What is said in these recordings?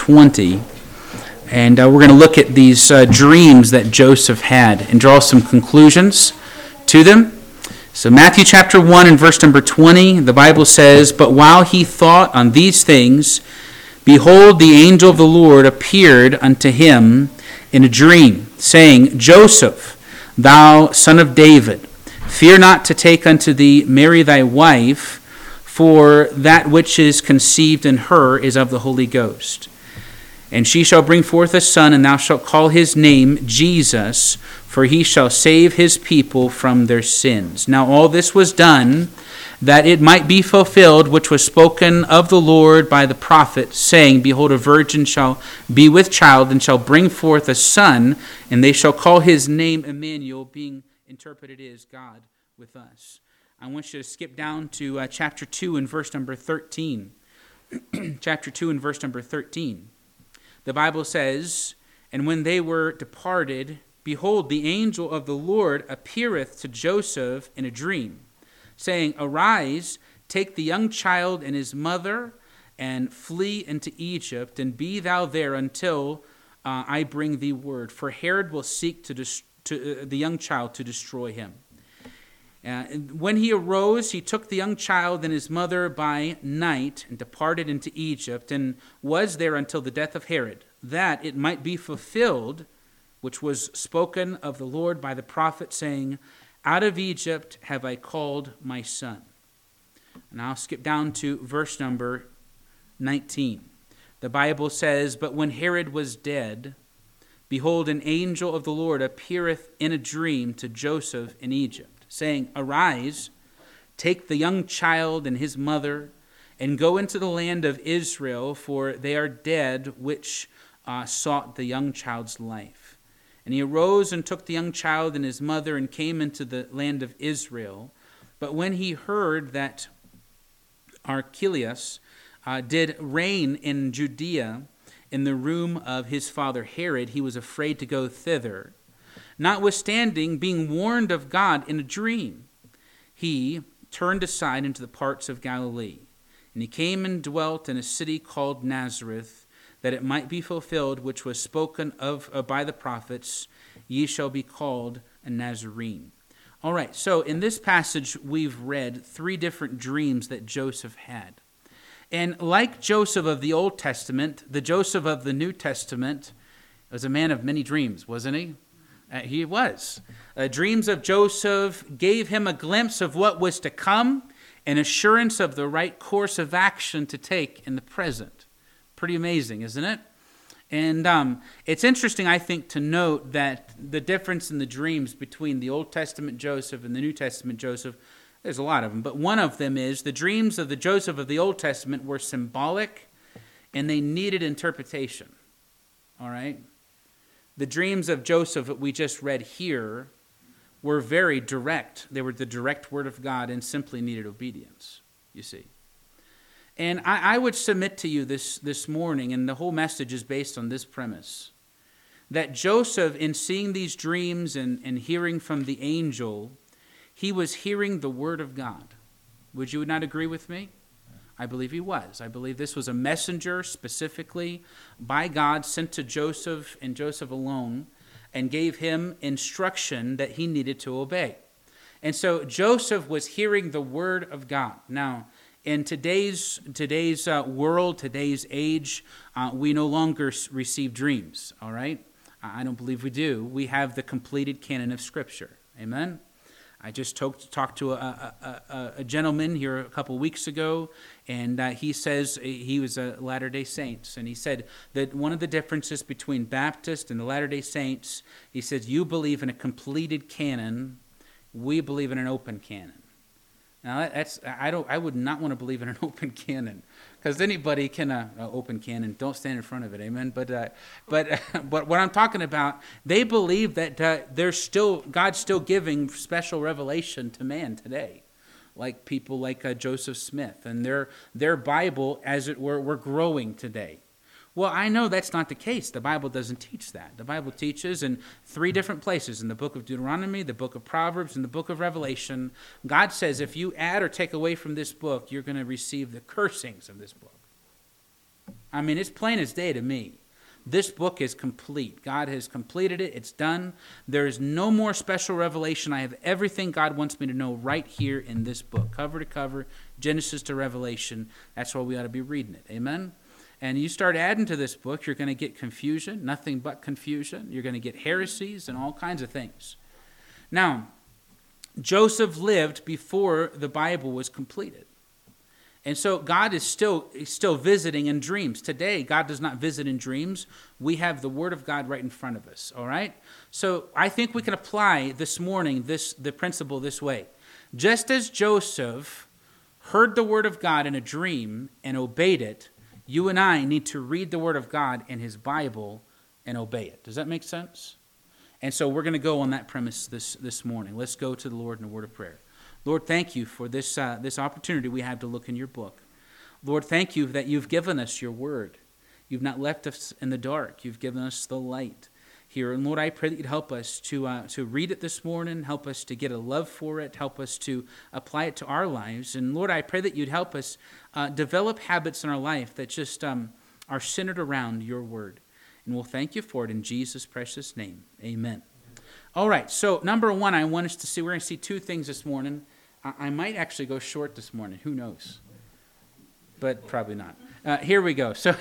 20. And we're going to look at these dreams that Joseph had and draw some conclusions to them. So Matthew chapter 1 and verse number 20, the Bible says, "But while he thought on these things, behold, the angel of the Lord appeared unto him in a dream, saying, Joseph, thou son of David, fear not to take unto thee Mary thy wife, for that which is conceived in her is of the Holy Ghost. And she shall bring forth a son, and thou shalt call his name Jesus, for he shall save his people from their sins." Now all this was done that it might be fulfilled, which was spoken of the Lord by the prophet, saying, Behold, a virgin shall be with child, and shall bring forth a son, and they shall call his name Emmanuel, being interpreted is God with us. I want you to skip down to chapter 2 and verse number 13. Chapter 2 and verse number 13. The Bible says, "And when they were departed, behold, the angel of the Lord appeareth to Joseph in a dream, saying, Arise, take the young child and his mother, and flee into Egypt, and be thou there until I bring thee word. For Herod will seek the young child to destroy him. When he arose, he took the young child and his mother by night, and departed into Egypt, and was there until the death of Herod, that it might be fulfilled, which was spoken of the Lord by the prophet, saying, Out of Egypt have I called my son." And I'll skip down to verse number 19. The Bible says, "But when Herod was dead, behold, an angel of the Lord appeareth in a dream to Joseph in Egypt, saying, Arise, take the young child and his mother, and go into the land of Israel, for they are dead which sought the young child's life. And he arose and took the young child and his mother, and came into the land of Israel. But when he heard that Archelaus did reign in Judea in the room of his father Herod, he was afraid to go thither. Notwithstanding, being warned of God in a dream, he turned aside into the parts of Galilee. And he came and dwelt in a city called Nazareth, that it might be fulfilled, which was spoken of by the prophets, Ye shall be called a Nazarene." All right, so in this passage, we've read 3 different dreams that Joseph had. And like Joseph of the Old Testament, the Joseph of the New Testament was a man of many dreams, wasn't he? He was. Dreams of Joseph gave him a glimpse of what was to come, an assurance of the right course of action to take in the present. Pretty amazing, isn't it? And it's interesting, I think, to note that the difference in the dreams between the Old Testament Joseph and the New Testament Joseph, there's a lot of them, but one of them is the dreams of the Joseph of the Old Testament were symbolic and they needed interpretation. All right? The dreams of Joseph that we just read here were very direct. They were the direct word of God and simply needed obedience, you see. And I would submit to you this morning, and the whole message is based on this premise, that Joseph, in seeing these dreams and hearing from the angel, he was hearing the word of God. Would you not agree with me? I believe he was. I believe this was a messenger specifically by God sent to Joseph and Joseph alone, and gave him instruction that he needed to obey. And so Joseph was hearing the word of God. Now, in today's world, today's age, we no longer receive dreams, all right? I don't believe we do. We have the completed canon of Scripture. Amen? I just talked to a gentleman here a couple weeks ago, and he says he was a Latter-day Saints, and he said that one of the differences between Baptist and the Latter-day Saints, he says, you believe in a completed canon, we believe in an open canon. Now, I would not want to believe in an open canon, because anybody can open canon. Don't stand in front of it, amen. But what I'm talking about, they believe that God's still giving special revelation to man today, like people like Joseph Smith, and their Bible, as it were, we're growing today. Well, I know that's not the case. The Bible doesn't teach that. The Bible teaches in 3 different places, in the book of Deuteronomy, the book of Proverbs, and the book of Revelation, God says if you add or take away from this book, you're going to receive the cursings of this book. I mean, it's plain as day to me. This book is complete. God has completed it. It's done. There is no more special revelation. I have everything God wants me to know right here in this book, cover to cover, Genesis to Revelation. That's why we ought to be reading it. Amen? And you start adding to this book, you're going to get confusion, nothing but confusion. You're going to get heresies and all kinds of things. Now, Joseph lived before the Bible was completed. And so God is still visiting in dreams. Today, God does not visit in dreams. We have the Word of God right in front of us, all right? So I think we can apply this morning the principle this way. Just as Joseph heard the Word of God in a dream and obeyed it, you and I need to read the Word of God in his Bible and obey it. Does that make sense? And so we're going to go on that premise this morning. Let's go to the Lord in a word of prayer. Lord, thank you for this opportunity we have to look in your book. Lord, thank you that you've given us your word. You've not left us in the dark. You've given us the light here. And Lord, I pray that you'd help us to read it this morning, help us to get a love for it, help us to apply it to our lives. And Lord, I pray that you'd help us develop habits in our life that just are centered around your word. And we'll thank you for it in Jesus' precious name. Amen. All right, so number one, I want us to see, we're going to see two things this morning. I might actually go short this morning. Who knows? But probably not. Here we go. So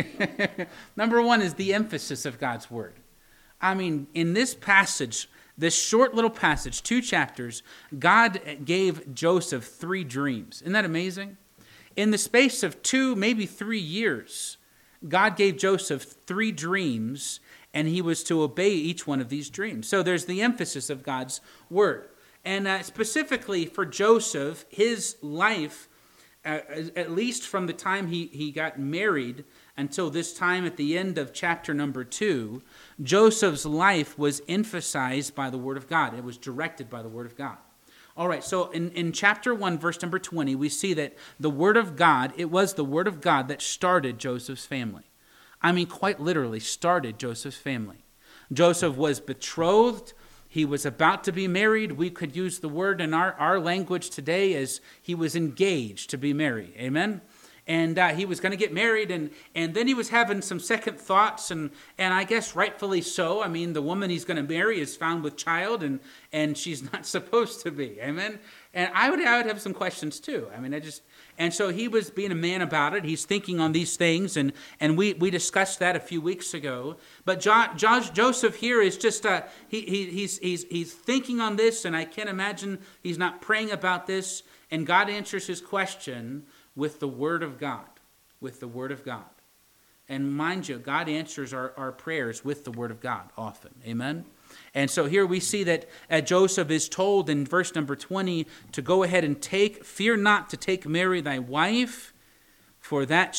number one is the emphasis of God's word. I mean, in this passage, this short little passage, 2 chapters, God gave Joseph 3 dreams. Isn't that amazing? In the space of 2, maybe 3 years, God gave Joseph 3 dreams, and he was to obey each one of these dreams. So there's the emphasis of God's word. And specifically for Joseph, his life, at least from the time he got married until this time at the end of chapter number 2, Joseph's life was emphasized by the Word of God. It was directed by the Word of God. All right, so in chapter 1, verse number 20, we see that the Word of God, it was the Word of God that started Joseph's family. I mean, quite literally started Joseph's family. Joseph was betrothed. He was about to be married. We could use the word in our language today as he was engaged to be married. Amen? And he was going to get married, and then he was having some second thoughts, and I guess rightfully so. I mean, the woman he's going to marry is found with child, and she's not supposed to be. Amen? And I would have some questions too. I mean, and so he was being a man about it. He's thinking on these things, and we discussed that a few weeks ago. But Joseph here is just he's thinking on this, and I can't imagine he's not praying about this. And God answers his question with the Word of God, with the Word of God. And mind you, God answers our prayers with the Word of God often. Amen? And so here we see that Joseph is told in verse number 20 to go ahead and fear not to take Mary thy wife, for that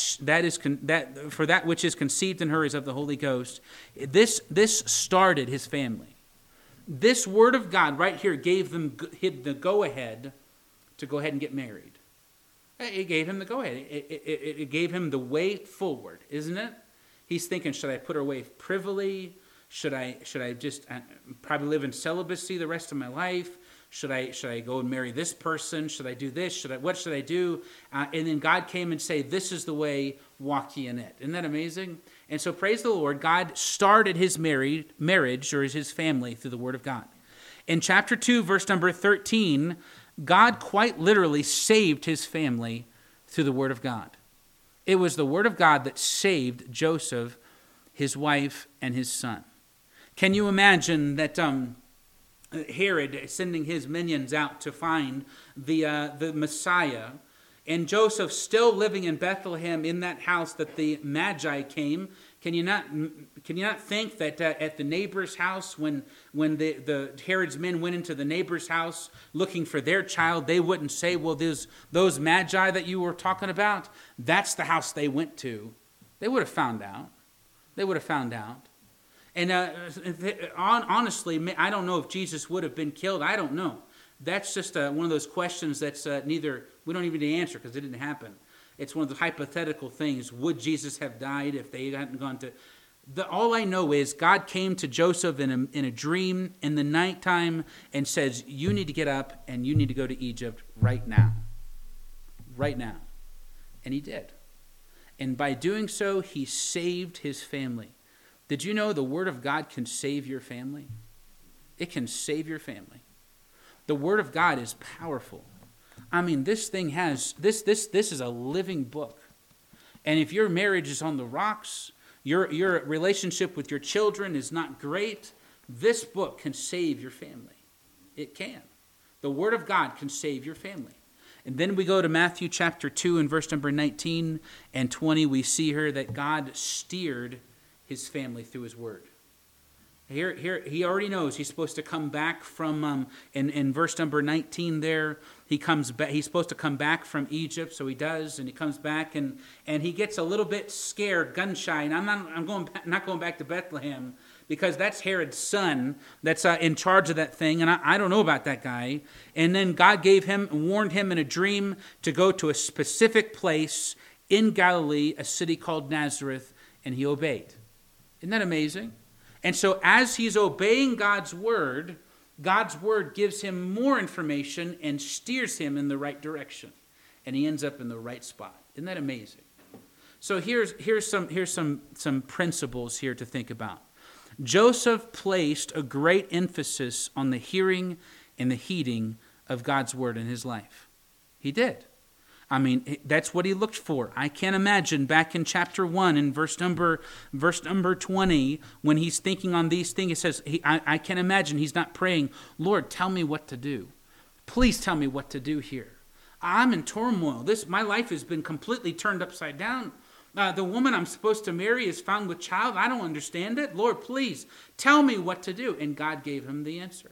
which is conceived in her is of the Holy Ghost. This started his family. This Word of God right here gave them the go-ahead to go ahead and get married. It gave him the go-ahead. It gave him the way forward, isn't it? He's thinking, should I put her away privily? Should I just probably live in celibacy the rest of my life? Should I go and marry this person? Should I do this? What should I do? And then God came and said, this is the way, walk ye in it. Isn't that amazing? And so praise the Lord, God started his marriage or his family through the Word of God. In chapter 2, verse number 13, God quite literally saved his family through the Word of God. It was the Word of God that saved Joseph, his wife, and his son. Can you imagine that Herod sending his minions out to find the Messiah, and Joseph still living in Bethlehem in that house that the Magi came? Can you not think that at the neighbor's house, when the Herod's men went into the neighbor's house looking for their child, they wouldn't say, well, those Magi that you were talking about, that's the house they went to. They would have found out. And honestly, I don't know if Jesus would have been killed. I don't know. That's just one of those questions that's we don't even need to answer because it didn't happen. It's one of the hypothetical things. Would Jesus have died if they hadn't gone to... All I know is God came to Joseph in a dream in the nighttime and says, you need to get up and you need to go to Egypt right now. Right now. And he did. And by doing so, he saved his family. Did you know the Word of God can save your family? It can save your family. The Word of God is powerful. I mean, this thing has, this is a living book. And if your marriage is on the rocks, your relationship with your children is not great, this book can save your family. It can. The Word of God can save your family. And then we go to Matthew chapter 2 and verse number 19 and 20. We see here that God steered his family through his Word. Here, he already knows he's supposed to come back from, in verse number 19 there, he comes back, he's supposed to come back from Egypt, so he does, and he comes back, and he gets a little bit scared, gun-shy, and I'm not going back to Bethlehem, because that's Herod's son that's in charge of that thing, and I don't know about that guy. And then God warned him in a dream to go to a specific place in Galilee, a city called Nazareth, and he obeyed. Isn't that amazing? And so as he's obeying God's word gives him more information and steers him in the right direction. And he ends up in the right spot. Isn't that amazing? So here's some principles here to think about. Joseph placed a great emphasis on the hearing and the heeding of God's word in his life. He did. I mean, that's what he looked for. I can't imagine back in chapter 1 in verse number 20, when he's thinking on these things, it says, I can't imagine he's not praying, Lord, tell me what to do. Please tell me what to do here. I'm in turmoil. My life has been completely turned upside down. The woman I'm supposed to marry is found with child. I don't understand it. Lord, please tell me what to do. And God gave him the answer.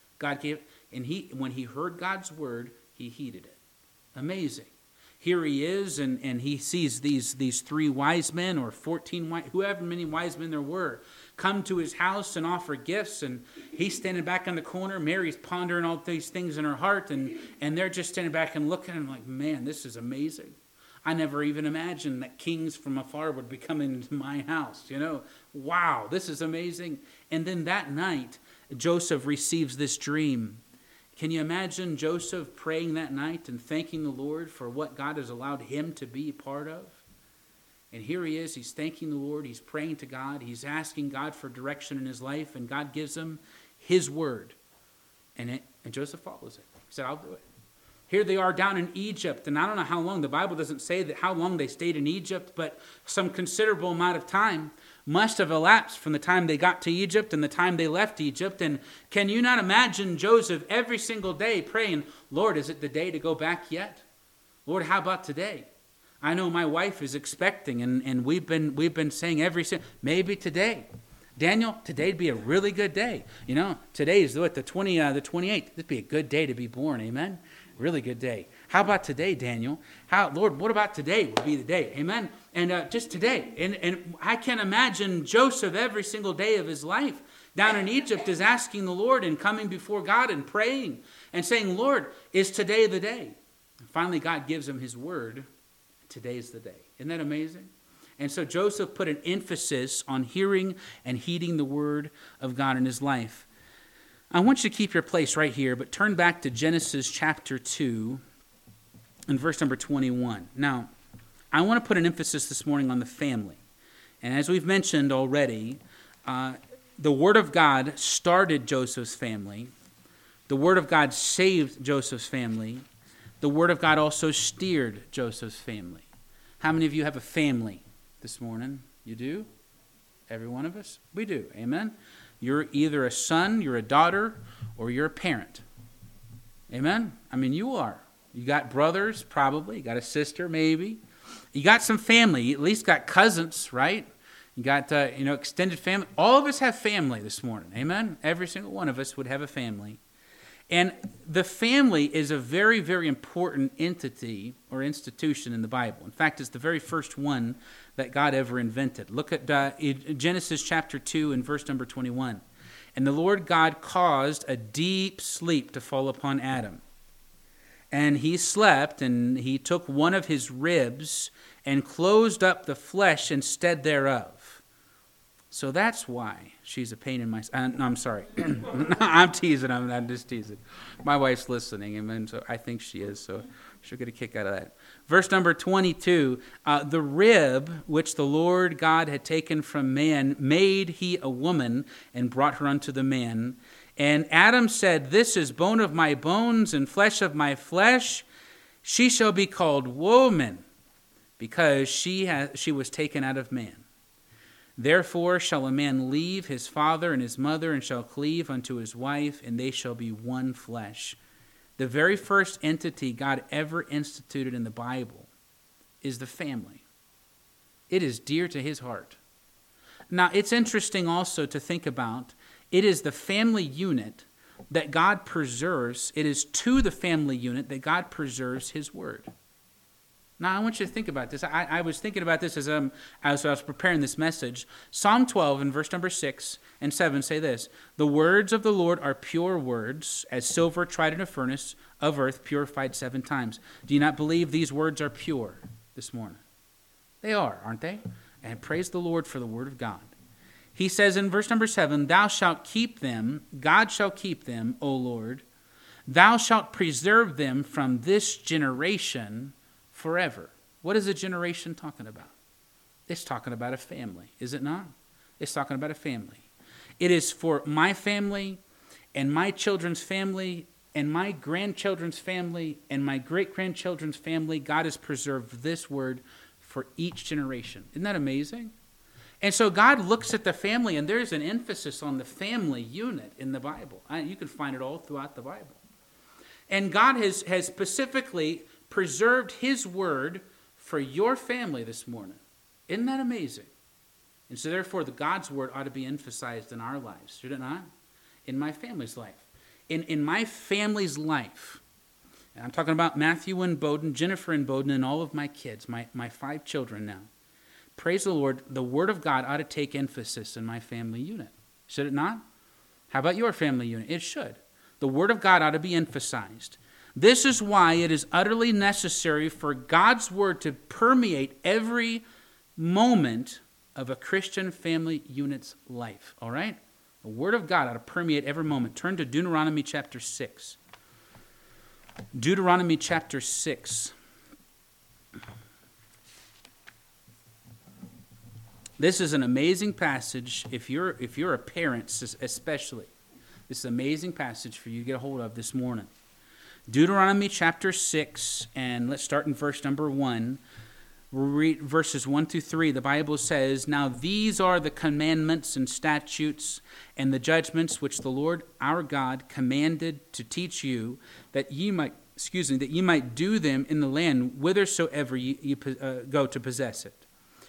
When he heard God's word, he heeded it. Amazing. Here he is, and he sees these 3 wise men, or 14, whoever many wise men there were, come to his house and offer gifts, and he's standing back in the corner. Mary's pondering all these things in her heart, and they're just standing back and looking at him like, man, this is amazing. I never even imagined that kings from afar would be coming into my house. Wow, this is amazing. And then that night, Joseph receives this dream. Can you imagine Joseph praying that night and thanking the Lord for what God has allowed him to be part of? And here he is, he's thanking the Lord, he's praying to God, he's asking God for direction in his life, and God gives him his word. And Joseph follows it. He said, I'll do it. Here they are down in Egypt, and I don't know how long, the Bible doesn't say how long they stayed in Egypt, but some considerable amount of time must have elapsed from the time they got to Egypt and the time they left Egypt. And can you not imagine Joseph every single day praying, Lord, is it the day to go back yet? Lord, how about today? I know my wife is expecting, and we've been saying maybe today. Daniel, today'd be a really good day. Today is the 28th. It'd be a good day to be born, amen? Really good day. How about today, Daniel? Lord, what about today would be the day? Amen? And just today. And I can imagine Joseph every single day of his life down in Egypt is asking the Lord and coming before God and praying and saying, Lord, is today the day? And finally, God gives him his word. Today's the day. Isn't that amazing? And so Joseph put an emphasis on hearing and heeding the word of God in his life. I want you to keep your place right here, but turn back to Genesis chapter 2 and verse number 21. Now, I want to put an emphasis this morning on the family. And as we've mentioned already, the Word of God started Joseph's family. The Word of God saved Joseph's family. The Word of God also steered Joseph's family. How many of you have a family this morning? You do? Every one of us? We do. Amen? You're either a son, you're a daughter, or you're a parent. Amen? I mean, you are. You got brothers, probably. You got a sister, maybe. You got some family. You at least got cousins, right? You got, extended family. All of us have family this morning. Amen? Every single one of us would have a family. And the family is a very, very important entity or institution in the Bible. In fact, it's the very first one that God ever invented. Look at Genesis chapter 2 and verse number 21. And the Lord God caused a deep sleep to fall upon Adam. And he slept, and he took one of his ribs and closed up the flesh instead thereof. So that's why she's a pain in my... no, I'm sorry. I'm teasing. I'm just teasing. My wife's listening, amen. So I think she is. So She'll get a kick out of that. Verse number 22, the rib which the Lord God had taken from man made he a woman and brought her unto the man. And Adam said, this is bone of my bones and flesh of my flesh. She shall be called woman, because she was taken out of man. Therefore shall a man leave his father and his mother, and shall cleave unto his wife, and they shall be one flesh. The very first entity God ever instituted in the Bible is the family. It is dear to his heart. Now, it's interesting also to think about, it is the family unit that God preserves. It is to the family unit that God preserves his word. Now, I want you to think about this. I was thinking about this as I was preparing this message. Psalm 12 and verse number 6 and 7 say this: the words of the Lord are pure words, as silver tried in a furnace of earth, purified 7 times. Do you not believe these words are pure this morning? They are, aren't they? And praise the Lord for the word of God. He says in verse number 7, thou shalt keep them, God shall keep them, O Lord. Thou shalt preserve them from this generation forever. What is a generation talking about? It's talking about a family, is it not? It's talking about a family. It is for my family and my children's family and my grandchildren's family and my great-grandchildren's family. God has preserved this word for each generation. Isn't that amazing? And so God looks at the family, and there's an emphasis on the family unit in the Bible. You can find it all throughout the Bible. And God has specifically preserved his word for your family this morning. Isn't that amazing? And so therefore, God's word ought to be emphasized in our lives, should it not? In my family's life. In my family's life, and I'm talking about Matthew and Bowden, Jennifer and Bowden, and all of my kids, my 5 children now. Praise the Lord, the word of God ought to take emphasis in my family unit. Should it not? How about your family unit? It should. The word of God ought to be emphasized. This is why it is utterly necessary for God's word to permeate every moment of a Christian family unit's life. All right? The word of God ought to permeate every moment. Turn to Deuteronomy chapter 6. Deuteronomy chapter 6. This is an amazing passage if you're a parent especially. This is an amazing passage for you to get a hold of this morning. Deuteronomy chapter 6, and let's start in verse number 1. We'll read verses 1 through 3. The Bible says, now these are the commandments and statutes and the judgments which the Lord our God commanded to teach you, that ye might do them in the land whithersoever ye go to possess it.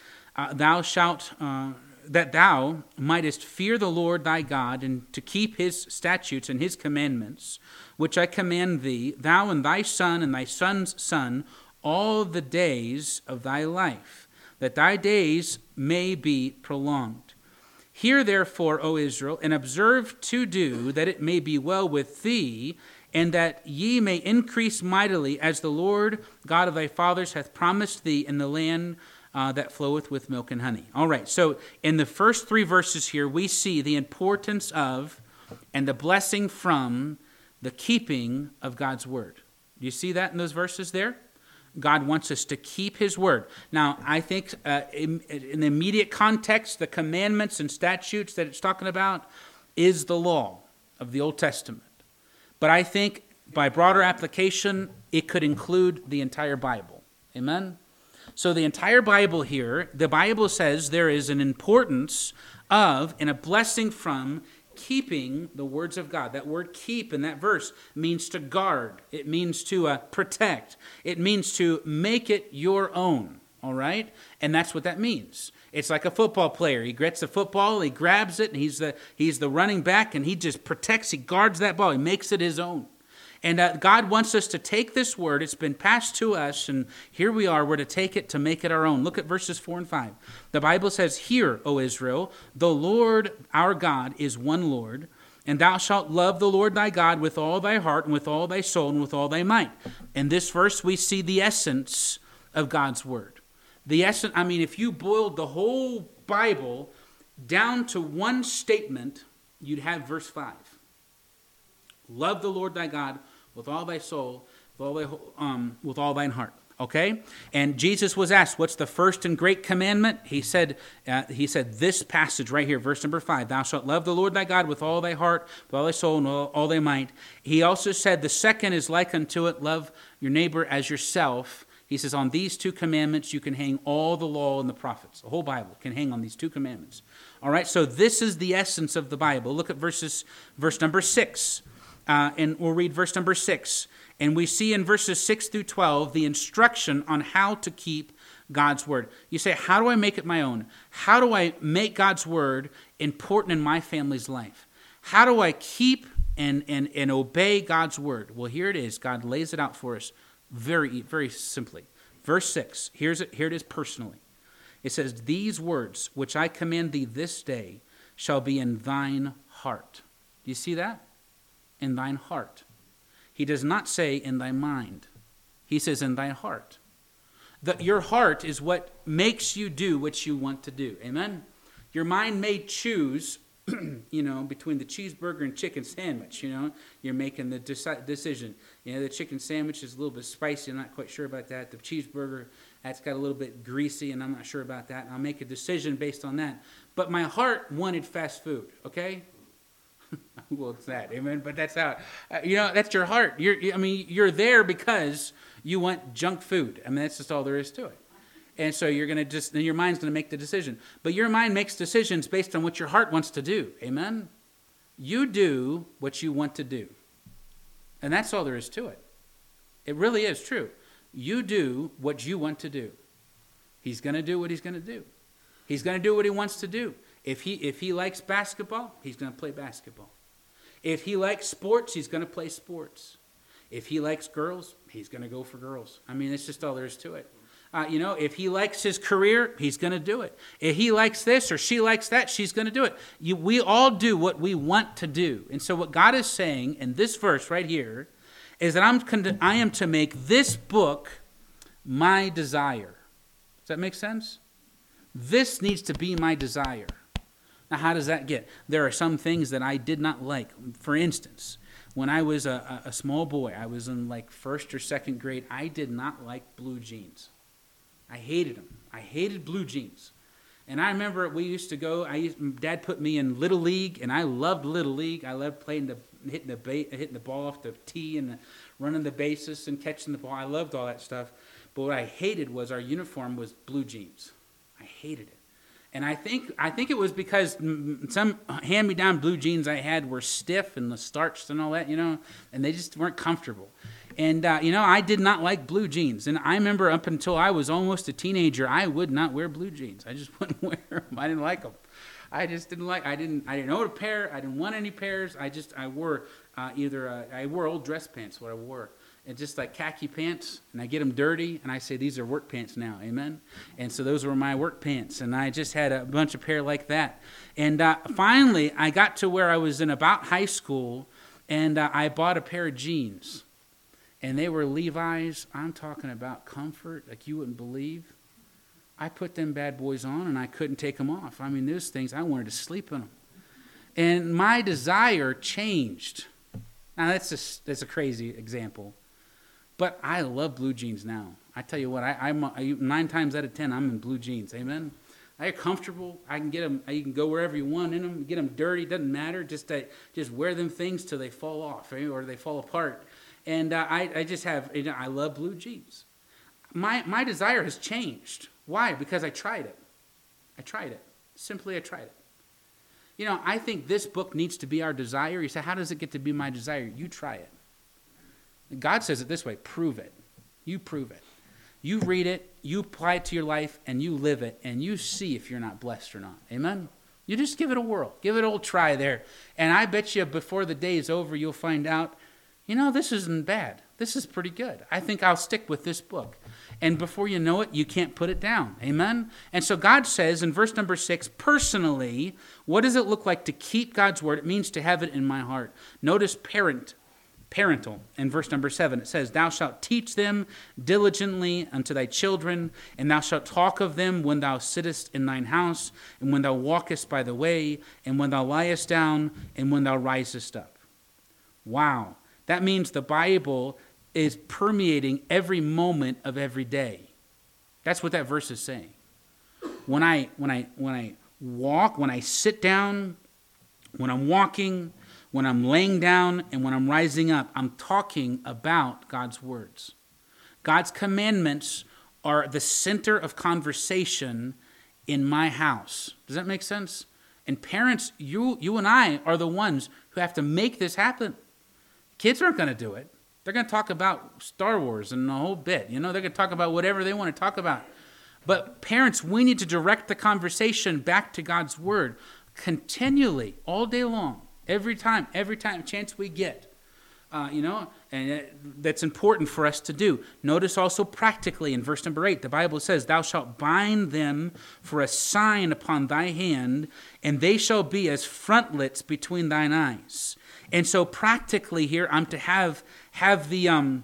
That thou mightest fear the Lord thy God, and to keep his statutes and his commandments, which I command thee, thou and thy son and thy son's son, all the days of thy life, that thy days may be prolonged. Hear therefore, O Israel, and observe to do, that it may be well with thee, and that ye may increase mightily, as the Lord God of thy fathers hath promised thee in the land that floweth with milk and honey. All right, so in the first 3 verses here, we see the importance of and the blessing from the keeping of God's word. Do you see that in those verses there? God wants us to keep his word. Now, I think in the immediate context, the commandments and statutes that it's talking about is the law of the Old Testament. But I think by broader application, it could include the entire Bible. Amen? So the entire Bible here, the Bible says there is an importance of and a blessing from keeping the words of God. That word keep in that verse means to guard. It means to protect. It means to make it your own. All right? And that's what that means. It's like a football player. He gets the football, he grabs it, and he's the running back, and he just protects, he guards that ball. He makes it his own. And God wants us to take this word. It's been passed to us, and here we are. We're to take it to make it our own. Look at verses 4 and 5. The Bible says, hear, O Israel, the Lord our God is one Lord, and thou shalt love the Lord thy God with all thy heart and with all thy soul and with all thy might. In this verse, we see the essence of God's word. The essence, if you boiled the whole Bible down to one statement, you'd have verse 5. Love the Lord thy God with all thy soul, with all thine heart. Okay? And Jesus was asked, what's the first and great commandment? He said this passage right here, verse number 5, thou shalt love the Lord thy God with all thy heart, with all thy soul, and all thy might. He also said the second is like unto it, love your neighbor as yourself. He says, on these two commandments you can hang all the law and the prophets. The whole Bible can hang on these two commandments. All right, so this is the essence of the Bible. Look at verse number 6, and we'll read verse number 6. And we see in verses 6 through 12 the instruction on how to keep God's word. You say, how do I make it my own? How do I make God's word important in my family's life? How do I keep and obey God's word? Well, here it is. God lays it out for us very, very simply. Verse 6, here it is personally. It says, these words which I command thee this day shall be in thine heart. Do you see that? In thine heart. He does not say in thy mind. He says in thy heart. Your heart is what makes you do what you want to do. Amen? Your mind may choose, between the cheeseburger and chicken sandwich. You're making the decision. The chicken sandwich is a little bit spicy. I'm not quite sure about that. The cheeseburger, that's got a little bit greasy, and I'm not sure about that. And I'll make a decision based on that. But my heart wanted fast food, okay? Well, it's that, amen. But that's how, that's your heart. You're there because you want junk food. That's just all there is to it. And so you're going to then your mind's going to make the decision. But your mind makes decisions based on what your heart wants to do, amen. You do what you want to do, and that's all there is to it. It really is true. You do what you want to do. He's going to do what he's going to do. He's going to do what he wants to do. If he likes basketball, he's going to play basketball. If he likes sports, he's going to play sports. If he likes girls, he's going to go for girls. It's just all there is to it. If he likes his career, he's going to do it. If he likes this or she likes that, she's going to do it. We all do what we want to do. And so what God is saying in this verse right here is that I am to make this book my desire. Does that make sense? This needs to be my desire. Now, how does that get? There are some things that I did not like. For instance, when I was a small boy, I was in like first or second grade, I did not like blue jeans. I hated them. I hated blue jeans. And I remember we used to go, Dad put me in Little League, and I loved Little League. I loved playing hitting the ball off the tee and running the bases and catching the ball. I loved all that stuff. But what I hated was our uniform was blue jeans. I hated it. And I think it was because some hand-me-down blue jeans I had were stiff and the starched and all that, and they just weren't comfortable. And, I did not like blue jeans. And I remember up until I was almost a teenager, I would not wear blue jeans. I just wouldn't wear them. I didn't like them. I didn't own a pair. I didn't want any pairs. I wore old dress pants, what I wore. And just like khaki pants, and I get them dirty, and I say, these are work pants now, amen? And so those were my work pants, and I just had a bunch of pair like that. And finally, I got to where I was in about high school, and I bought a pair of jeans. And they were Levi's. I'm talking about comfort like you wouldn't believe. I put them bad boys on, and I couldn't take them off. Those things, I wanted to sleep in them. And my desire changed. Now, that's a crazy example. But I love blue jeans now. I tell you what, I'm 9 times out of 10, I'm in blue jeans. Amen? They're comfortable. I can get them. You can go wherever you want in them. Get them dirty. Doesn't matter. Just wear them things till they fall off or they fall apart. And I just have. I love blue jeans. My desire has changed. Why? Because I tried it. Simply, I tried it. I think this book needs to be our desire. You say, how does it get to be my desire? You try it. God says it this way, prove it. You prove it. You read it, you apply it to your life, and you live it, and you see if you're not blessed or not. Amen? You just give it a whirl. Give it a little try there. And I bet you before the day is over, you'll find out, this isn't bad. This is pretty good. I think I'll stick with this book. And before you know it, you can't put it down. Amen? And so God says in verse number 6, personally, what does it look like to keep God's word? It means to have it in my heart. Notice parental. In verse number 7, it says, thou shalt teach them diligently unto thy children, and thou shalt talk of them when thou sittest in thine house, and when thou walkest by the way, and when thou liest down, and when thou risest up. Wow. That means the Bible is permeating every moment of every day. That's what that verse is saying. When I walk, when I sit down, when I'm walking, when I'm laying down, and when I'm rising up, I'm talking about God's words. God's commandments are the center of conversation in my house. Does that make sense? And parents, you and I are the ones who have to make this happen. Kids aren't going to do it. They're going to talk about Star Wars and the whole bit. They're going to talk about whatever they want to talk about. But parents, we need to direct the conversation back to God's word continually, all day long, every time chance we get. And that's important for us to do. Notice also practically in verse number 8, the Bible says, "Thou shalt bind them for a sign upon thy hand, and they shall be as frontlets between thine eyes." And so practically here, I'm to have the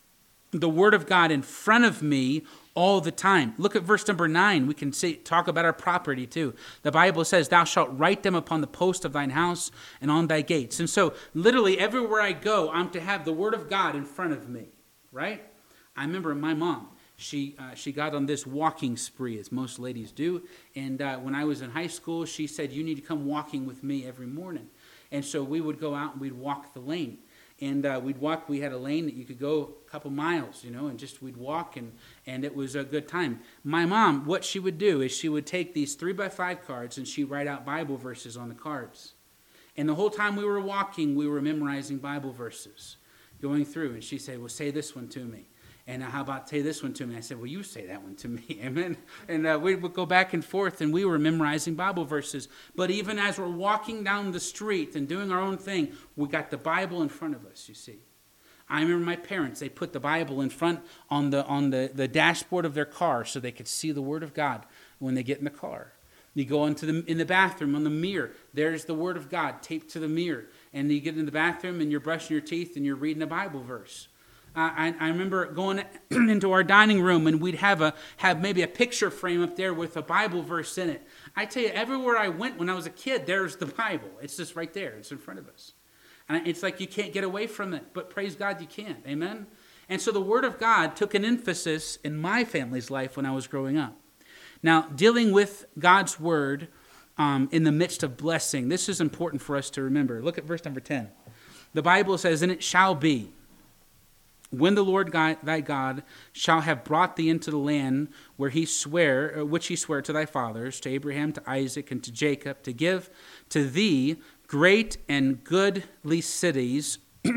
word of God in front of me all the time. Look at verse number 9. We can talk about our property too. The Bible says, "Thou shalt write them upon the post of thine house and on thy gates." And so literally everywhere I go, I'm to have the word of God in front of me, right? I remember my mom, she got on this walking spree, as most ladies do. And when I was in high school, she said, "You need to come walking with me every morning." And so we would go out and we'd walk the lane. And we'd walk, we had a lane that you could go a couple miles, and just we'd walk, and it was a good time. My mom, what she would do is she would take these 3x5 cards and she'd write out Bible verses on the cards. And the whole time we were walking, we were memorizing Bible verses, going through. And she'd say, "Well, say this one to me. And how about say this one to me?" I said, "Well, you say that one to me." Amen. And we would go back and forth, and we were memorizing Bible verses. But even as we're walking down the street and doing our own thing, we got the Bible in front of us, you see. I remember my parents, they put the Bible in front on the dashboard of their car so they could see the Word of God when they get in the car. You go in the bathroom, on the mirror, there's the Word of God taped to the mirror. And you get in the bathroom, and you're brushing your teeth, and you're reading a Bible verse. I remember going into our dining room, and we'd have maybe a picture frame up there with a Bible verse in it. I tell you, everywhere I went when I was a kid, there's the Bible. It's just right there. It's in front of us. And it's like you can't get away from it, but praise God you can't. Amen? And so the Word of God took an emphasis in my family's life when I was growing up. Now, dealing with God's Word in the midst of blessing, this is important for us to remember. Look at verse number 10. The Bible says, "And it shall be, when the Lord thy God shall have brought thee into the land which he sware to thy fathers, to Abraham, to Isaac, and to Jacob, to give to thee great and goodly cities,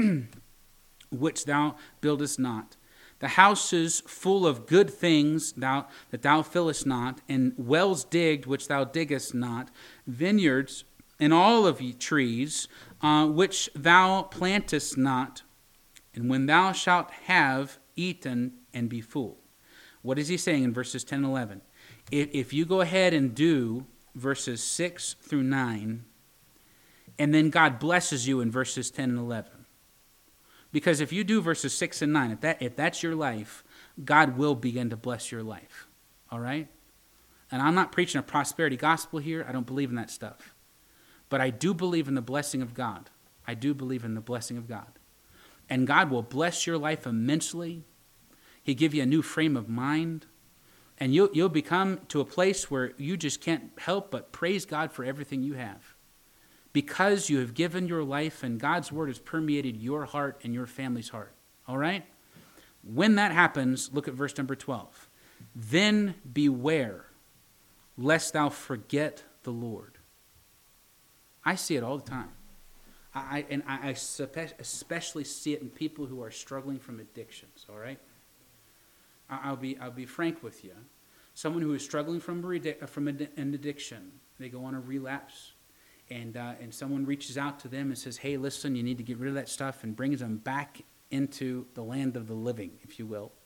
which thou buildest not, the houses full of good things that thou fillest not, and wells digged which thou diggest not, vineyards and olive trees which thou plantest not, and when thou shalt have eaten and be full." What is he saying in verses 10 and 11? If you go ahead and do verses 6 through 9, and then God blesses you in verses 10 and 11. Because if you do verses 6 and 9, if that's your life, God will begin to bless your life. All right? And I'm not preaching a prosperity gospel here. I don't believe in that stuff. But I do believe in the blessing of God. I do believe in the blessing of God. And God will bless your life immensely. He'll give you a new frame of mind. And you'll become to a place where you just can't help but praise God for everything you have. Because you have given your life and God's word has permeated your heart and your family's heart. All right? When that happens, look at verse number 12. "Then beware, lest thou forget the Lord." I see it all the time. I especially see it in people who are struggling from addictions, all right? I'll be frank with you. Someone who is struggling from an addiction, they go on a relapse, and someone reaches out to them and says, "Hey, listen, you need to get rid of that stuff," and brings them back into the land of the living, if you will.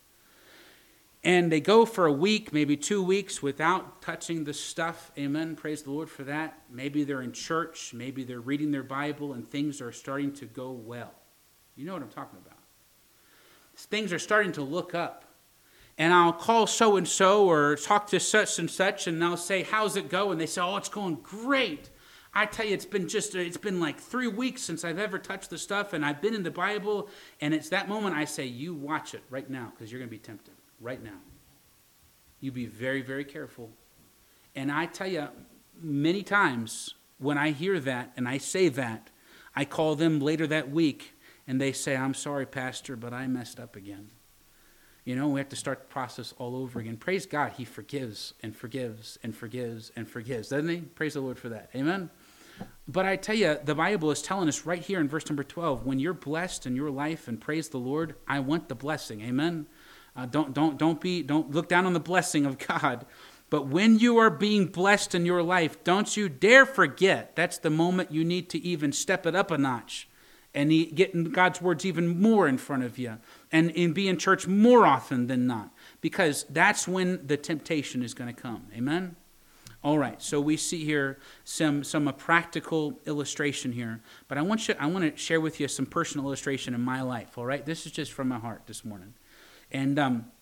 And they go for a week, maybe 2 weeks, without touching the stuff. Amen. Praise the Lord for that. Maybe they're in church. Maybe they're reading their Bible, and things are starting to go well. You know what I'm talking about. Things are starting to look up. And I'll call so-and-so or talk to such and such, and I'll say, "How's it going?" And they say, "Oh, it's going great. I tell you, it's been like 3 weeks since I've ever touched the stuff, and I've been in the Bible, and it's that moment I say, you watch it right now, because you're going to be tempted right now. You be very, very careful. And I tell you, many times when I hear that and I say that, I call them later that week, and they say, I'm sorry, Pastor, but I messed up again. We have to start the process all over again. Praise God, he forgives and forgives and forgives and forgives, doesn't he? Praise the Lord for that. Amen? But I tell you, the Bible is telling us right here in verse number 12, when you're blessed in your life and praise the Lord, I want the blessing. Amen? Don't look down on the blessing of God. But when you are being blessed in your life, don't you dare forget that's the moment you need to even step it up a notch and get God's words even more in front of you and be in church more often than not, because that's when the temptation is going to come. Amen? All right, so we see here some practical illustration here, but I want to share with you some personal illustration in my life. All right, this is just from my heart this morning. And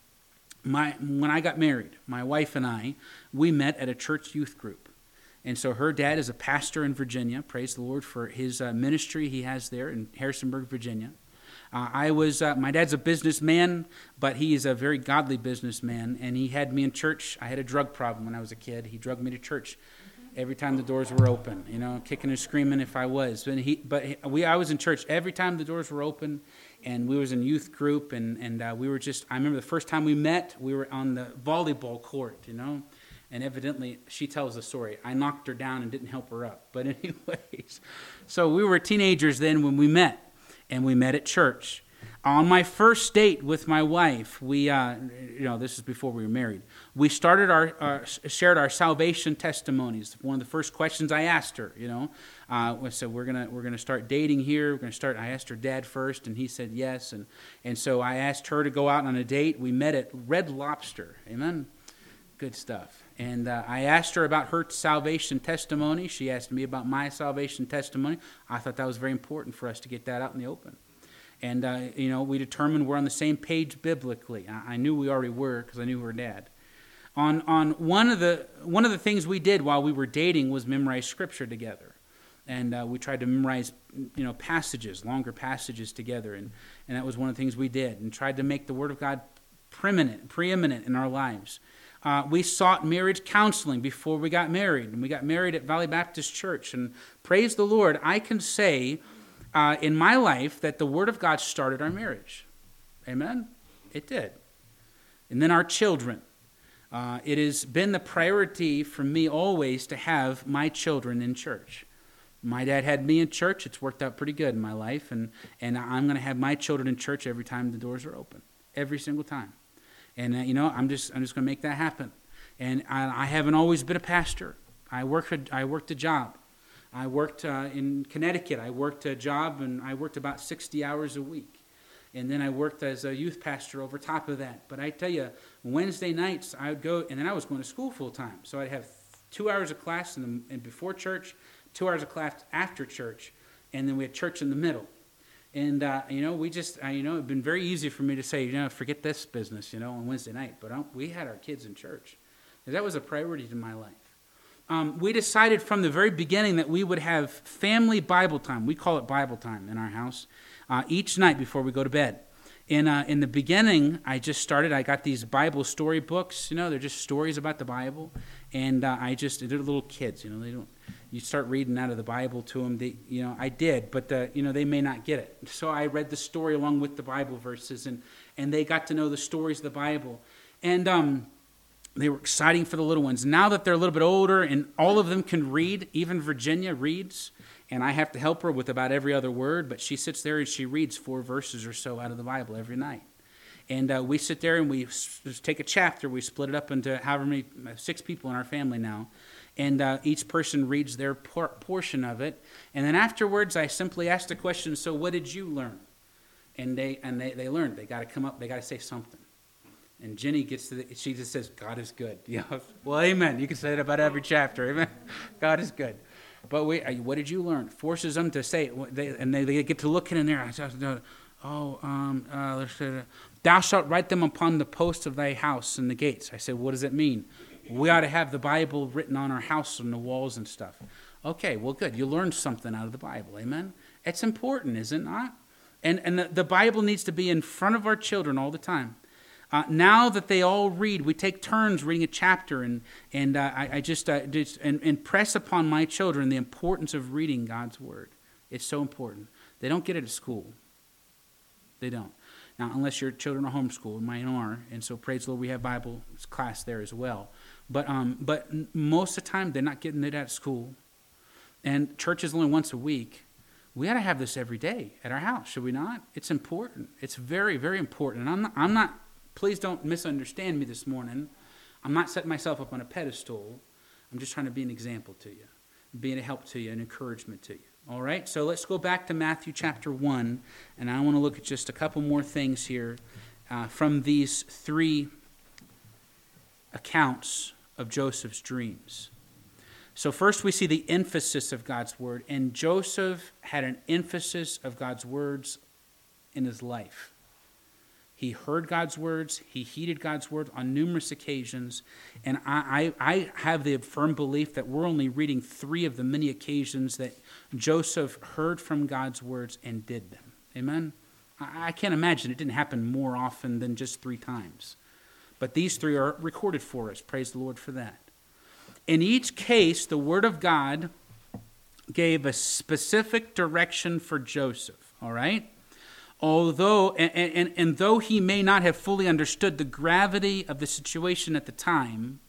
when I got married, my wife and I, we met at a church youth group. And so her dad is a pastor in Virginia. Praise the Lord for his ministry he has there in Harrisonburg, Virginia. My dad's a businessman, but he is a very godly businessman, and he had me in church. I had a drug problem when I was a kid. He drugged me to church every time the doors were open, kicking and screaming if I was. I was in church every time the doors were open, and we was in youth group, and we were I remember the first time we met, we were on the volleyball court, and evidently she tells the story. I knocked her down and didn't help her up. But anyways, so we were teenagers then when we met, and we met at church. On my first date with my wife, we, this is before we were married, we shared our salvation testimonies. One of the first questions I asked her, I said, we're gonna start dating here. I asked her dad first, and he said yes. And so I asked her to go out on a date. We met at Red Lobster. Amen. Good stuff. And I asked her about her salvation testimony. She asked me about my salvation testimony. I thought that was very important for us to get that out in the open. And, we determined we're on the same page biblically. I knew we already were because I knew her dad. On one of the things we did while we were dating was memorize Scripture together. And we tried to memorize, passages, longer passages together. And that was one of the things we did, and tried to make the Word of God preeminent in our lives. We sought marriage counseling before we got married, and we got married at Valley Baptist Church. And praise the Lord, I can say in my life that the Word of God started our marriage. Amen? It did. And then our children. It has been the priority for me always to have my children in church. My dad had me in church. It's worked out pretty good in my life, and I'm going to have my children in church every time the doors are open, every single time. And, I'm just going to make that happen. And I haven't always been a pastor. I worked a job. I worked in Connecticut. I worked a job, and I worked about 60 hours a week. And then I worked as a youth pastor over top of that. But I tell you, Wednesday nights I would go, and then I was going to school full time. So I'd have 2 hours of class and before church, 2 hours of class after church, and then we had church in the middle. And, it'd been very easy for me to say, forget this business, on Wednesday night. But we had our kids in church. That was a priority to my life. We decided from the very beginning that we would have family Bible time. We call it Bible time in our house, each night before we go to bed. In the beginning, I got these Bible story books, they're just stories about the Bible. And they're little kids, you start reading out of the Bible to them. I did, but they may not get it. So I read the story along with the Bible verses, and they got to know the stories of the Bible. And they were exciting for the little ones. Now that they're a little bit older and all of them can read, even Virginia reads, and I have to help her with about every other word, but she sits there and she reads 4 verses or so out of the Bible every night. And we sit there and we take a chapter. We split it up into however many, 6 people in our family now. And each person reads their portion of it. And then afterwards, I simply ask the question, so what did you learn? And they learned. They got to come up. They got to say something. And Jenny she just says, God is good. Well, amen. You can say that about every chapter. Amen. God is good. But what did you learn? Forces them to say it. And they get to looking in there. I said, let's say, thou shalt write them upon the posts of thy house and the gates. I said, what does it mean? We ought to have the Bible written on our house and the walls and stuff. Okay, well, good. You learned something out of the Bible. Amen? It's important, is it not? And the Bible needs to be in front of our children all the time. Now that they all read, we take turns reading a chapter, and I just impress upon my children the importance of reading God's Word. It's so important. They don't get it at school. They don't. Now, unless your children are homeschooled, mine are, and so praise the Lord, we have Bible class there as well. But most of the time, they're not getting it at school. And church is only once a week. We ought to have this every day at our house, should we not? It's important. It's very, very important. And I'm not, please don't misunderstand me this morning. I'm not setting myself up on a pedestal. I'm just trying to be an example to you, being a help to you, an encouragement to you. All right, so let's go back to Matthew chapter 1, and I want to look at just a couple more things here from these three accounts of Joseph's dreams. So first we see the emphasis of God's word, and Joseph had an emphasis of God's words in his life. He heard God's words, he heeded God's word on numerous occasions, and I have the firm belief that we're only reading 3 of the many occasions that Joseph heard from God's words and did them. Amen? I can't imagine it didn't happen more often than just 3 times. But these 3 are recorded for us. Praise the Lord for that. In each case, the word of God gave a specific direction for Joseph, all right? Although, and though he may not have fully understood the gravity of the situation at the time,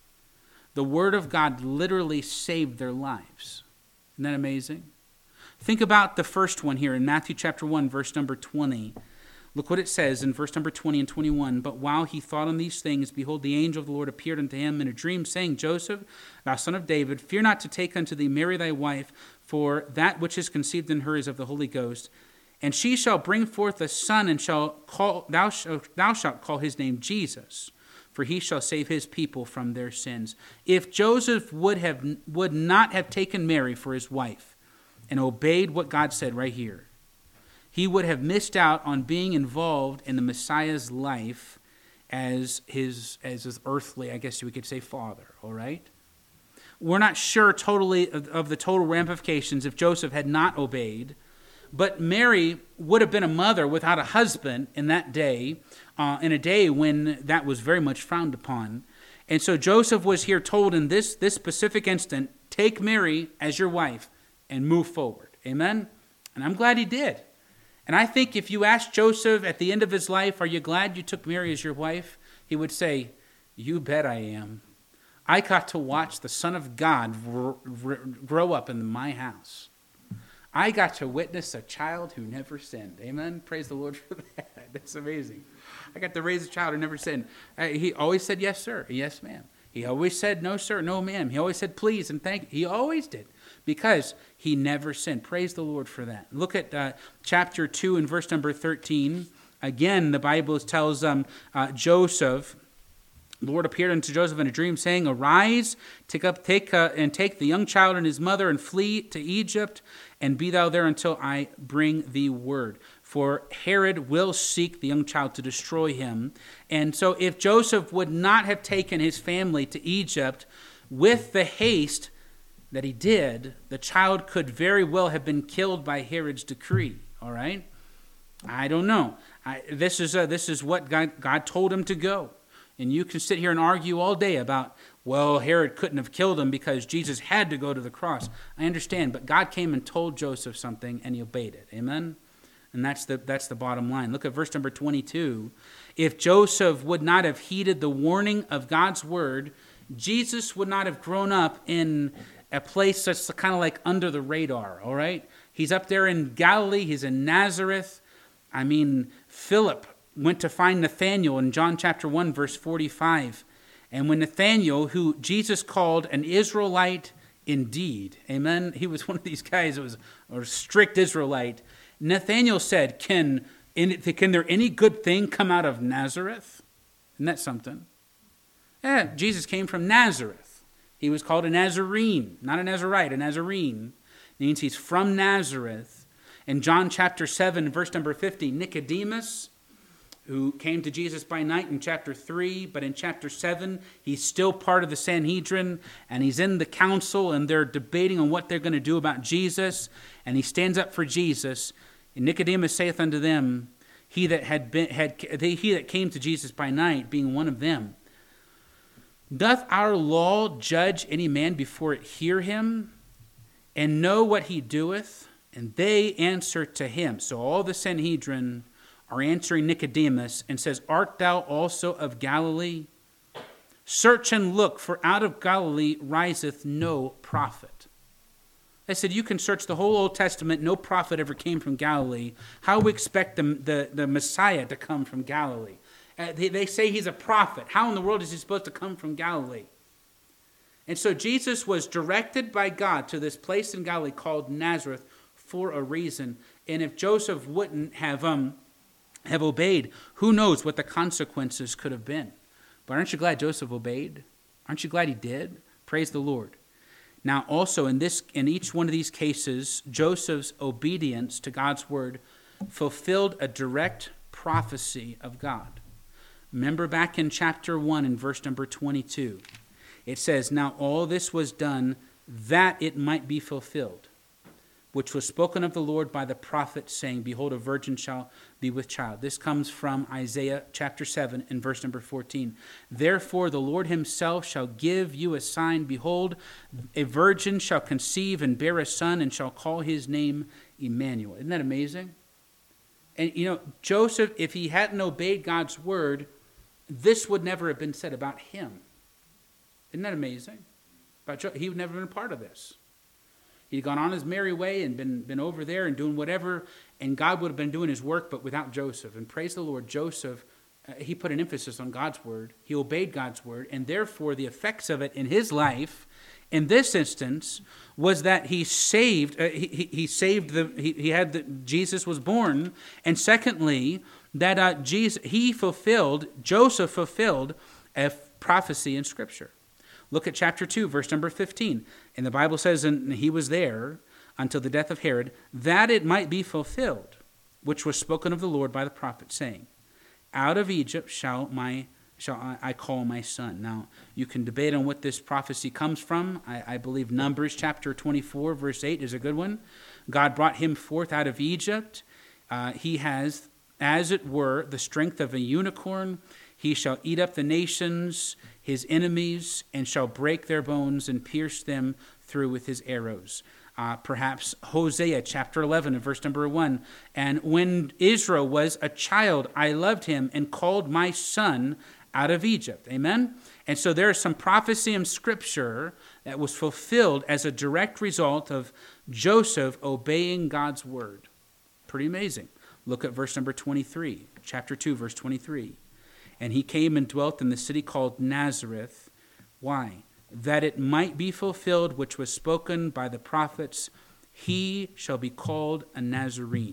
the word of God literally saved their lives. Isn't that amazing? Think about the first one here in Matthew chapter 1, verse number 20. Look what it says in verse number 20 and 21. But while he thought on these things, behold, the angel of the Lord appeared unto him in a dream, saying, Joseph, thou son of David, fear not to take unto thee Mary thy wife, for that which is conceived in her is of the Holy Ghost. And she shall bring forth a son, and thou shalt call his name Jesus, for he shall save his people from their sins. If Joseph would not have taken Mary for his wife and obeyed what God said right here, he would have missed out on being involved in the Messiah's life as his earthly, I guess we could say, father, all right? We're not sure totally of the total ramifications if Joseph had not obeyed, but Mary would have been a mother without a husband in that day, in a day when that was very much frowned upon. And so Joseph was here told in this specific instant, take Mary as your wife and move forward. Amen? And I'm glad he did. And I think if you ask Joseph at the end of his life, are you glad you took Mary as your wife? He would say, you bet I am. I got to watch the Son of God grow up in my house. I got to witness a child who never sinned. Amen? Praise the Lord for that. That's amazing. I got to raise a child who never sinned. He always said, yes, sir, yes, ma'am. He always said, no, sir, no, ma'am. He always said, please and thank you. He always did because he never sinned. Praise the Lord for that. Look at chapter 2 and verse number 13. Again, the Bible tells Joseph, the Lord appeared unto Joseph in a dream, saying, arise, take the young child and his mother and flee to Egypt, and be thou there until I bring thee word. For Herod will seek the young child to destroy him. And so if Joseph would not have taken his family to Egypt with the haste that he did, the child could very well have been killed by Herod's decree. All right? I don't know. This is what God told him to go. And you can sit here and argue all day about, well, Herod couldn't have killed him because Jesus had to go to the cross. I understand, but God came and told Joseph something, and he obeyed it. Amen? And that's the bottom line. Look at verse number 22. If Joseph would not have heeded the warning of God's word, Jesus would not have grown up in a place that's kind of like under the radar, all right? He's up there in Galilee. He's in Nazareth. I mean, Philip went to find Nathanael in John chapter 1, verse 45. And when Nathanael, who Jesus called an Israelite indeed, amen, he was one of these guys that was a strict Israelite. Nathanael said, can there any good thing come out of Nazareth? Isn't that something? Yeah, Jesus came from Nazareth. He was called a Nazarene, not a Nazarite, a Nazarene. It means he's from Nazareth. In John chapter 7, verse number 50, Nicodemus, who came to Jesus by night in chapter 3, but in chapter 7, he's still part of the Sanhedrin, and he's in the council, and they're debating on what they're going to do about Jesus, and he stands up for Jesus. And Nicodemus saith unto them, he that came to Jesus by night, being one of them, doth our law judge any man before it hear him, and know what he doeth? And they answer to him. So all the Sanhedrin are answering Nicodemus and says, art thou also of Galilee? Search and look, for out of Galilee riseth no prophet. They said, you can search the whole Old Testament, no prophet ever came from Galilee. How we expect the Messiah to come from Galilee? They say he's a prophet. How in the world is he supposed to come from Galilee? And so Jesus was directed by God to this place in Galilee called Nazareth for a reason. And if Joseph wouldn't have obeyed, who knows what the consequences could have been. But aren't you glad Joseph obeyed? Aren't you glad he did? Praise the Lord. Now also in each one of these cases, Joseph's obedience to God's word fulfilled a direct prophecy of God. Remember back in chapter 1 in verse number 22, it says, now all this was done that it might be fulfilled, which was spoken of the Lord by the prophet, saying, behold, a virgin shall be with child. This comes from Isaiah chapter 7 and verse number 14. Therefore the Lord himself shall give you a sign. Behold, a virgin shall conceive and bear a son, and shall call his name Emmanuel. Isn't that amazing? And Joseph, if he hadn't obeyed God's word, this would never have been said about him. Isn't that amazing? He would never have been a part of this. He'd gone on his merry way and been over there and doing whatever, and God would have been doing his work, but without Joseph. And praise the Lord, Joseph, he put an emphasis on God's word. He obeyed God's word, and therefore the effects of it in his life, in this instance, was that he Jesus was born, and secondly, that Joseph fulfilled a prophecy in Scripture. Look at chapter 2, verse number 15. And the Bible says, and he was there until the death of Herod, that it might be fulfilled, which was spoken of the Lord by the prophet, saying, out of Egypt shall I call my son. Now, you can debate on what this prophecy comes from. I believe Numbers chapter 24, verse 8 is a good one. God brought him forth out of Egypt. He has, as it were, the strength of a unicorn. He shall eat up the nations, his enemies, and shall break their bones and pierce them through with his arrows. Perhaps Hosea chapter 11 and verse number 1. And when Israel was a child, I loved him and called my son out of Egypt. Amen? And so there is some prophecy in Scripture that was fulfilled as a direct result of Joseph obeying God's word. Pretty amazing. Look at verse number 23, chapter 2, verse 23. And he came and dwelt in the city called Nazareth. Why? That it might be fulfilled which was spoken by the prophets, he shall be called a Nazarene.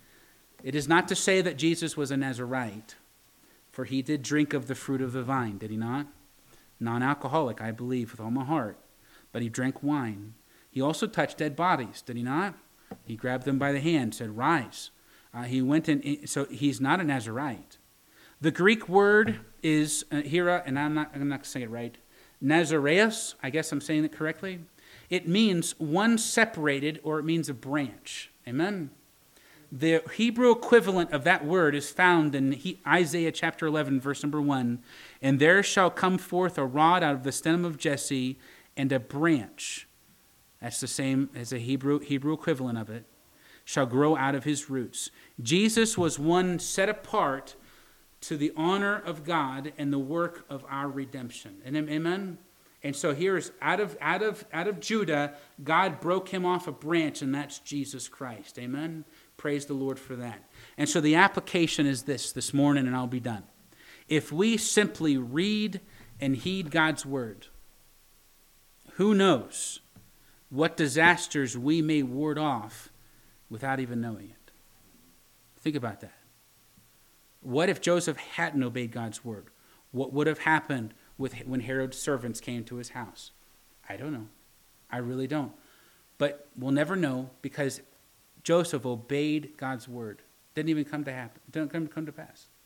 It is not to say that Jesus was a Nazarite, for he did drink of the fruit of the vine, did he not? Non-alcoholic, I believe, with all my heart. But he drank wine. He also touched dead bodies, did he not? He grabbed them by the hand, said, rise. He went in, so he's not a Nazarite. The Greek word is hira, and I'm not going to say it right. Nazareus, I guess I'm saying it correctly. It means one separated, or it means a branch. Amen? The Hebrew equivalent of that word is found in Isaiah chapter 11, verse number 1. And there shall come forth a rod out of the stem of Jesse, and a branch, that's the same as a Hebrew equivalent of it, shall grow out of his roots. Jesus was one set apart to the honor of God and the work of our redemption. And amen? And so here's out of Judah, God broke him off a branch, and that's Jesus Christ. Amen? Praise the Lord for that. And so the application is this morning, and I'll be done. If we simply read and heed God's word, who knows what disasters we may ward off without even knowing it. Think about that. What if Joseph hadn't obeyed God's word? What would have happened when Herod's servants came to his house? I don't know. I really don't. But we'll never know, because Joseph obeyed God's word. Didn't even come to happen. Didn't come to pass.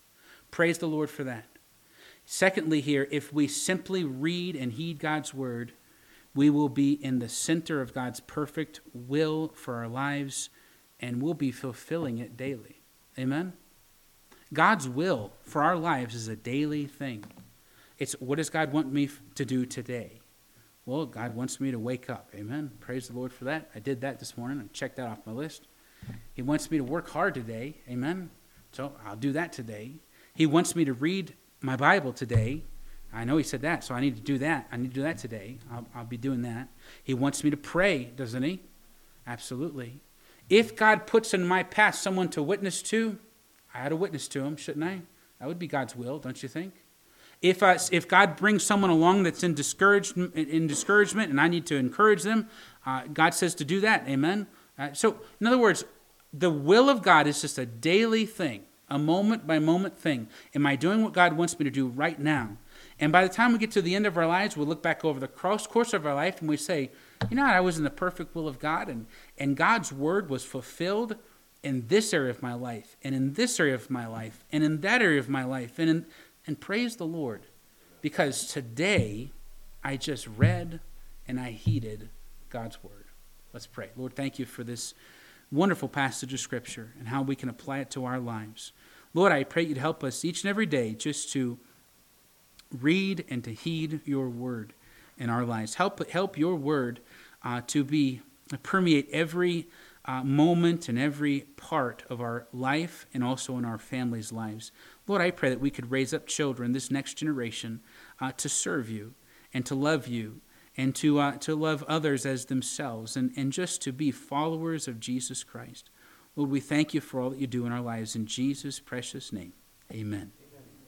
Praise the Lord for that. Secondly here, if we simply read and heed God's word, we will be in the center of God's perfect will for our lives, and we'll be fulfilling it daily. Amen? God's will for our lives is a daily thing. It's what does God want me to do today? Well, God wants me to wake up. Amen? Praise the Lord for that. I did that this morning. I checked that off my list. He wants me to work hard today. Amen? So I'll do that today. He wants me to read my Bible today. I know he said that, so I need to do that. I need to do that today. I'll be doing that. He wants me to pray, doesn't he? Absolutely. If God puts in my path someone to witness to, I ought to witness to him, shouldn't I? That would be God's will, don't you think? If God brings someone along that's in discouragement and I need to encourage them, God says to do that. Amen? So, in other words, the will of God is just a daily thing, a moment-by-moment thing. Am I doing what God wants me to do right now? And by the time we get to the end of our lives, we'll look back over the course of our life and we say, you know, I was in the perfect will of God, and God's word was fulfilled in this area of my life, and in this area of my life, and in that area of my life, and praise the Lord, because today I just read and I heeded God's word. Let's pray. Lord, thank you for this wonderful passage of Scripture and how we can apply it to our lives. Lord, I pray you'd help us each and every day just to read and to heed your word in our lives. Help your word to permeate every moment and every part of our life and also in our families' lives. Lord, I pray that we could raise up children, this next generation, to serve you and to love you and to love others as themselves and just to be followers of Jesus Christ. Lord, we thank you for all that you do in our lives. In Jesus' precious name, amen.